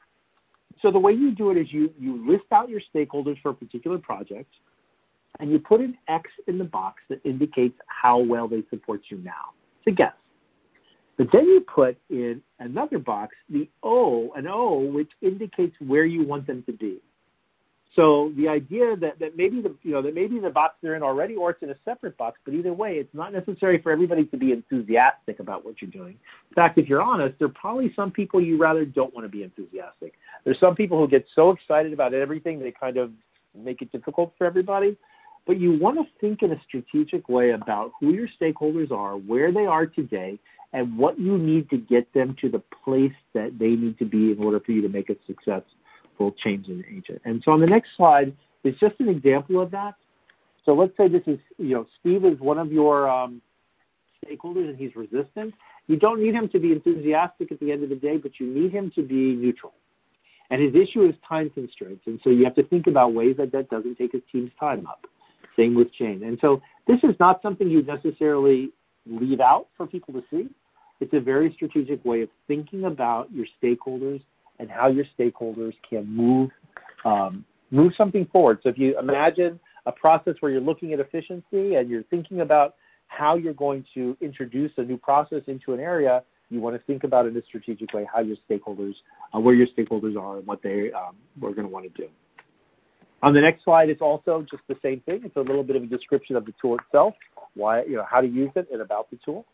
So the way you do it is you, you list out your stakeholders for a particular project, and you put an X in the box that indicates how well they support you now. a guess. But then you put in another box the O, an O, which indicates where you want them to be. So the idea that, that maybe the you know that maybe the box they're in already, or it's in a separate box, but either way, it's not necessary for everybody to be enthusiastic about what you're doing. In fact, if you're honest, there are probably some people you rather don't want to be enthusiastic. There's some people who get so excited about everything they kind of make it difficult for everybody. But you want to think in a strategic way about who your stakeholders are, where they are today, and what you need to get them to the place that they need to be in order for you to make a successful change in agent. And so on the next slide is just an example of that. So let's say this is, you know, Steve is one of your um, stakeholders and he's resistant. You don't need him to be enthusiastic at the end of the day, but you need him to be neutral. And his issue is time constraints. And so you have to think about ways that that doesn't take his team's time up. Same with Jane. And so this is not something you necessarily leave out for people to see. It's a very strategic way of thinking about your stakeholders and how your stakeholders can move um, move something forward. So if you imagine a process where you're looking at efficiency and you're thinking about how you're going to introduce a new process into an area, you want to think about it in a strategic way, how your stakeholders, uh, where your stakeholders are and what they um, are going to want to do. On the next slide, it's also just the same thing. It's a little bit of a description of the tool itself, why, you know, how to use it and about the tool.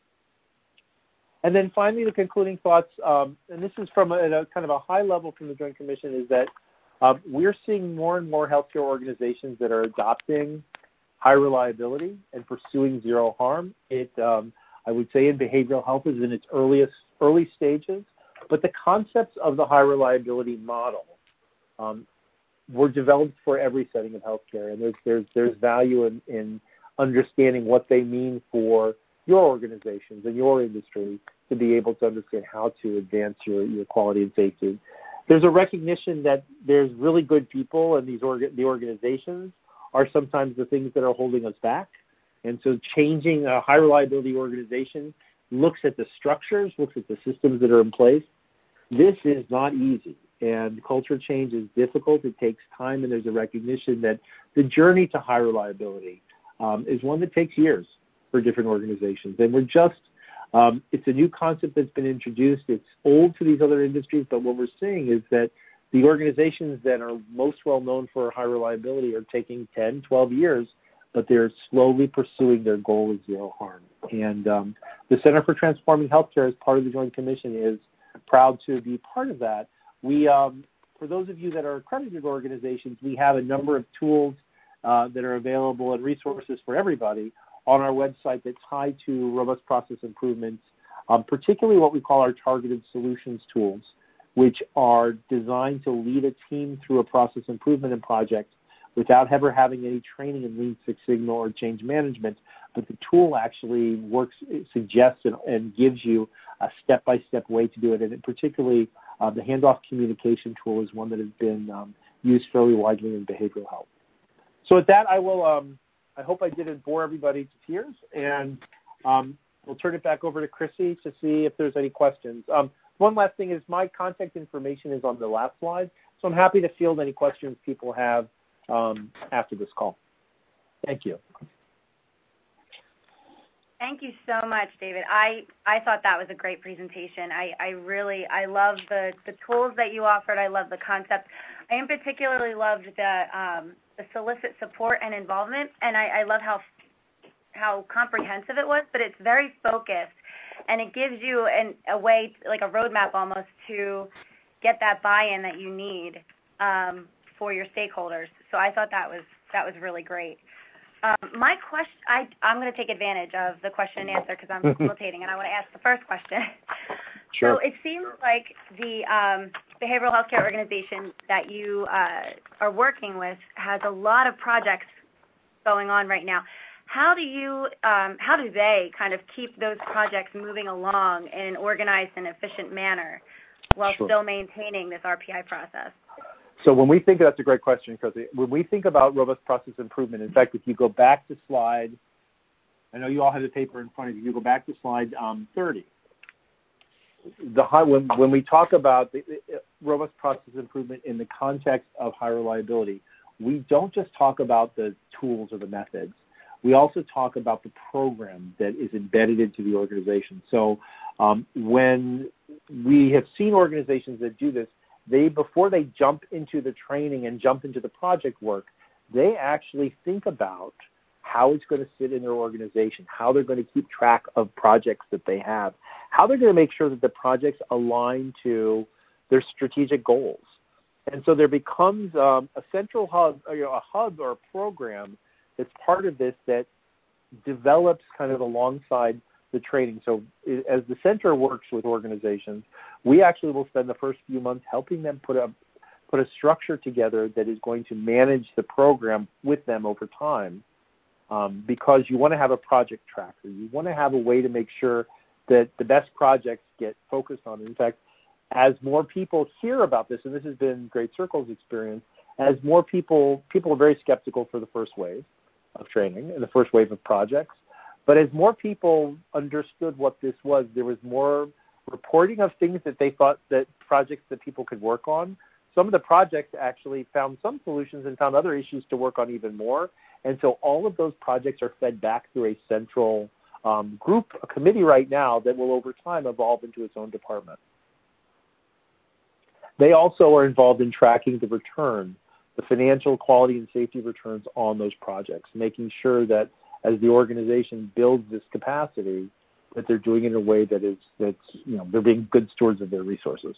And then finally, the concluding thoughts, um, and this is from a, a kind of a high level from the Joint Commission, is that um, we're seeing more and more healthcare organizations that are adopting high reliability and pursuing zero harm. It, um, I would say, in behavioral health is in its earliest early stages, but the concepts of the high reliability model um, were developed for every setting of healthcare, and there's there's there's value in, in understanding what they mean for your organizations and your industry to be able to understand how to advance your, your quality and safety. There's a recognition that there's really good people, and these orga- the organizations are sometimes the things that are holding us back. And so changing a high reliability organization looks at the structures, looks at the systems that are in place. This is not easy. And culture change is difficult. It takes time, and there's a recognition that the journey to high reliability um, is one that takes years for different organizations. And we're just, um, it's a new concept that's been introduced. It's old to these other industries, but what we're seeing is that the organizations that are most well known for high reliability are taking ten, twelve years, but they're slowly pursuing their goal of zero harm. And um, the Center for Transforming Healthcare, as part of the Joint Commission, is proud to be part of that. We, um, for those of you that are accredited organizations, we have a number of tools uh, that are available and resources for everybody on our website that tie to robust process improvements, um, particularly what we call our targeted solutions tools, which are designed to lead a team through a process improvement and project without ever having any training in Lean Six Sigma or change management. But the tool actually works, suggests, and, and gives you a step-by-step way to do it. And it particularly, uh, the handoff communication tool is one that has been um, used fairly widely in behavioral health. So with that, I will. Um, I hope I didn't bore everybody to tears, and um, we'll turn it back over to Chrissy to see if there's any questions. Um, one last thing is my contact information is on the last slide, so I'm happy to field any questions people have um, after this call. Thank you. Thank you so much, David. I, I thought that was a great presentation. I, I really, I love the, the tools that you offered. I love the concept. I in particularly loved the, um, the solicit support and involvement, and I, I love how how comprehensive it was, but it's very focused, and it gives you an, a way, like a roadmap almost, to get that buy-in that you need um, for your stakeholders. So I thought that was that was really great. Um, my question, I, I'm going to take advantage of the question and answer because I'm facilitating, and I want to ask the first question. Sure. So it seems like the um, behavioral healthcare organization that you uh, are working with has a lot of projects going on right now. How do you, um, how do they kind of keep those projects moving along in an organized and efficient manner while Sure. still maintaining this R P I process? So when we think, that's a great question, because when we think about robust process improvement, in fact, if you go back to slide, I know you all have the paper in front of you, you go back to slide um, thirty. The high, when, when we talk about the, the robust process improvement in the context of high reliability, we don't just talk about the tools or the methods. we also talk about the program that is embedded into the organization. So um, when we have seen organizations that do this, they before they jump into the training and jump into the project work, they actually think about how it's going to fit in their organization, how they're going to keep track of projects that they have, how they're going to make sure that the projects align to their strategic goals. And so there becomes um, a central hub, or, you know, a hub or a program that's part of this that develops kind of alongside the training. So as the center works with organizations, we actually will spend the first few months helping them put a put a structure together that is going to manage the program with them over time. Um, because you want to have a project tracker. You want to have a way to make sure that the best projects get focused on. In fact, as more people hear about this, and this has been Great Circle's experience, as more people, people are very skeptical for the first wave of training and the first wave of projects. But as more people understood what this was, there was more reporting of things that they thought that projects that people could work on. Some of the projects actually found some solutions and found other issues to work on even more. And so all of those projects are fed back through a central um, group, a committee right now that will over time evolve into its own department. They also are involved in tracking the return, the financial quality and safety returns on those projects, making sure that as the organization builds this capacity, that they're doing it in a way that is, that's, you know, they're being good stewards of their resources.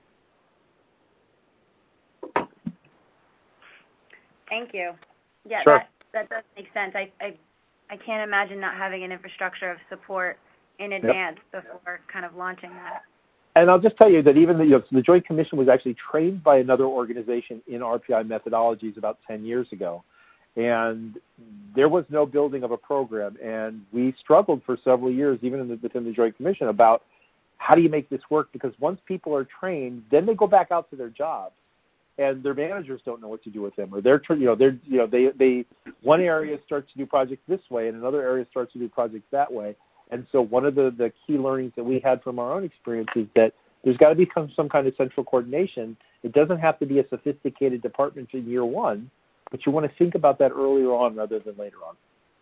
Thank you. Yeah, sure. that, that does make sense. I, I I can't imagine not having an infrastructure of support in advance yep. before kind of launching that. And I'll just tell you that even the, you know, the Joint Commission was actually trained by another organization in R P I methodologies about ten years ago. And there was no building of a program. And we struggled for several years, even in the, within the Joint Commission, about how do you make this work? Because once people are trained, then they go back out to their jobs. And their managers don't know what to do with them, or they're, you know, they're, you know, they, they, one area starts to do projects this way, and another area starts to do projects that way. And so one of the, the key learnings that we had from our own experience is that there's got to be some, some kind of central coordination. It doesn't have to be a sophisticated department in year one, but you want to think about that earlier on rather than later on.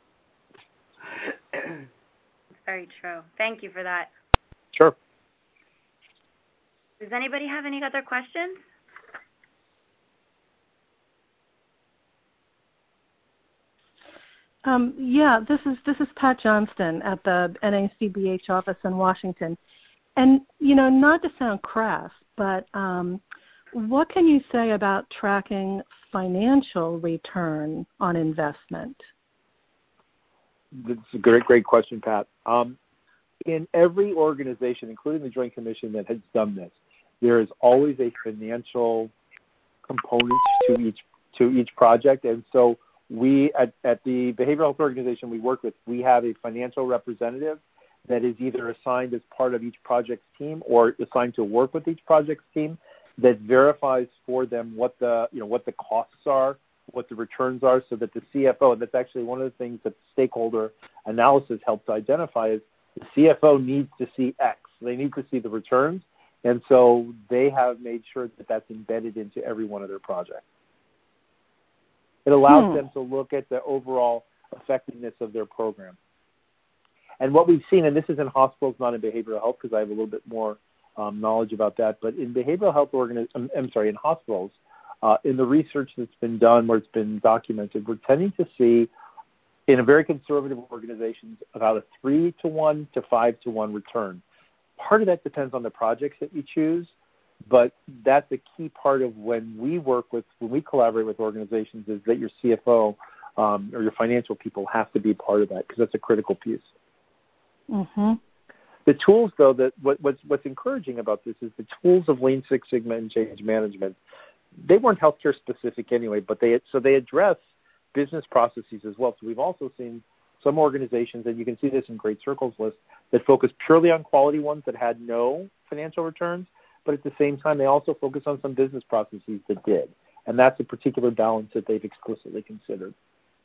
Very true. Thank you for that. Sure. Does anybody have any other questions? Um, yeah, this is this is Pat Johnston at the N A C B H office in Washington. And, you know, not to sound crass, but um, what can you say about tracking financial return on investment? That's a great, great question, Pat. Um, in every organization, including the Joint Commission that has done this, there is always a financial component to each to each project. And so we, at, at the behavioral health organization we work with, we have a financial representative that is either assigned as part of each project's team or assigned to work with each project's team that verifies for them what the, you know, what the costs are, what the returns are, so that the C F O, and that's actually one of the things that stakeholder analysis helps identify, is the C F O needs to see X. They need to see the returns, and so they have made sure that that's embedded into every one of their projects. It allows hmm. them to look at the overall effectiveness of their program. And what we've seen, and this is in hospitals, not in behavioral health, because I have a little bit more um, knowledge about that, but in behavioral health organiz- I'm, I'm sorry, in hospitals, uh, in the research that's been done where it's been documented, we're tending to see in a very conservative organizations about a three to one to five to one return. Part of that depends on the projects that you choose, but that's a key part of when we work with, when we collaborate with organizations, is that your C F O um, or your financial people have to be part of that, because that's a critical piece. Mm-hmm. The tools, though, that what, what's, what's encouraging about this is the tools of Lean Six Sigma and change management. They weren't healthcare specific anyway, but they so they address business processes as well. So we've also seen some organizations, and you can see this in Great Circle's list, that focus purely on quality ones that had no financial returns, but at the same time they also focus on some business processes that did. And that's a particular balance that they've explicitly considered.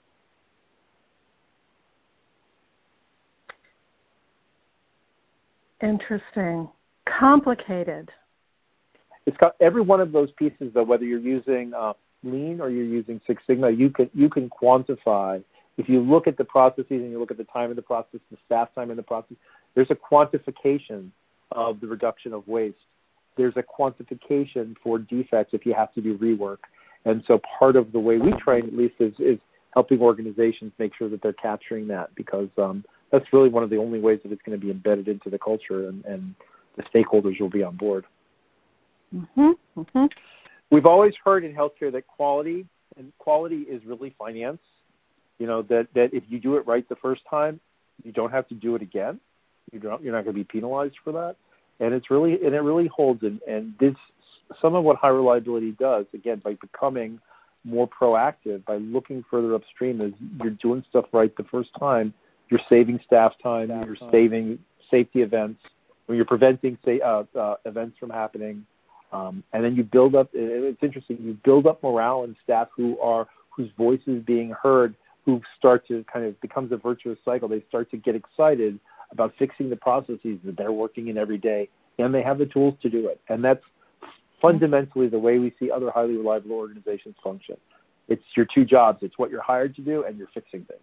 Interesting. Complicated. It's got every one of those pieces, though, whether you're using uh, Lean or you're using Six Sigma, you can you can quantify if you look at the processes and you look at the time in the process, the staff time in the process, there's a quantification of the reduction of waste. There's a quantification for defects if you have to do rework. And so part of the way we train, at least, is, is helping organizations make sure that they're capturing that, because um, that's really one of the only ways that it's going to be embedded into the culture, and, and the stakeholders will be on board. Mm-hmm. Mm-hmm. We've always heard in healthcare that quality, and quality is really finance, you know, that, that if you do it right the first time, you don't have to do it again. You don't, you're not going to be penalized for that. And it's really, and it really holds. And, and this, some of what high reliability does, again, by becoming more proactive, by looking further upstream, is you're doing stuff right the first time. You're saving staff time. Staff you're time. saving safety events. Or you're preventing say, uh, uh, events from happening. Um, and then you build up. It's interesting. You build up morale in staff who are whose voice is being heard, who start to kind of becomes a virtuous cycle. They start to get excited about fixing the processes that they're working in every day, and they have the tools to do it. And that's fundamentally the way we see other highly reliable organizations function. It's your two jobs. It's what you're hired to do, and you're fixing things.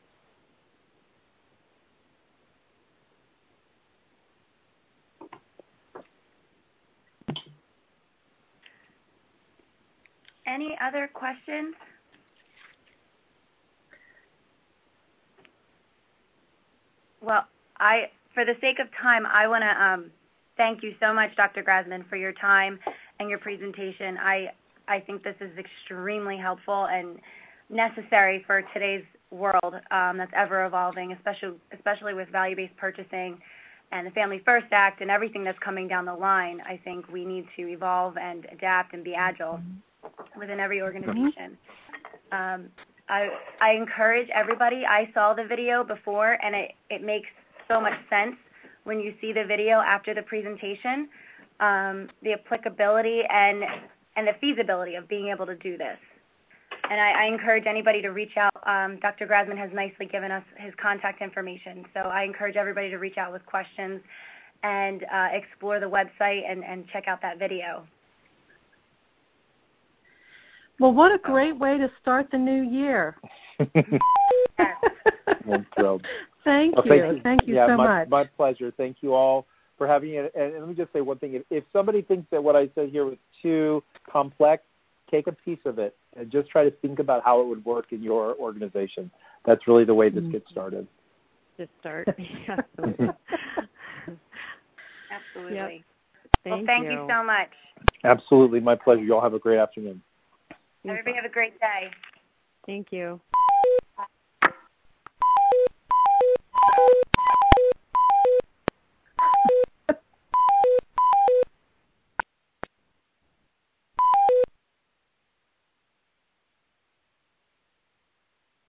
Any other questions? Well, I, for the sake of time, I want to um, thank you so much, Doctor Grasman, for your time and your presentation. I, I think this is extremely helpful and necessary for today's world um, that's ever evolving, especially, especially with value-based purchasing and the Family First Act and everything that's coming down the line. I think we need to evolve and adapt and be agile within every organization. Um, I, I encourage everybody. I saw the video before, and it, it makes so much sense when you see the video after the presentation, um, the applicability and, and the feasibility of being able to do this. And I, I encourage anybody to reach out. Um, Doctor Grasman has nicely given us his contact information, so I encourage everybody to reach out with questions and uh, explore the website and, and check out that video. Well, what a great way to start the new year. I'm thrilled. Thank well, you. Thank you, thank you yeah, so my, much. My pleasure. Thank you all for having it. And, and let me just say one thing. If, if somebody thinks that what I said here was too complex, take a piece of it and just try to think about how it would work in your organization. That's really the way this mm-hmm. gets started. Just start. Absolutely. Absolutely. Yep. Thank well, thank you. you so much. Absolutely. My pleasure. You all have a great afternoon. Everybody have a great day. Thank you.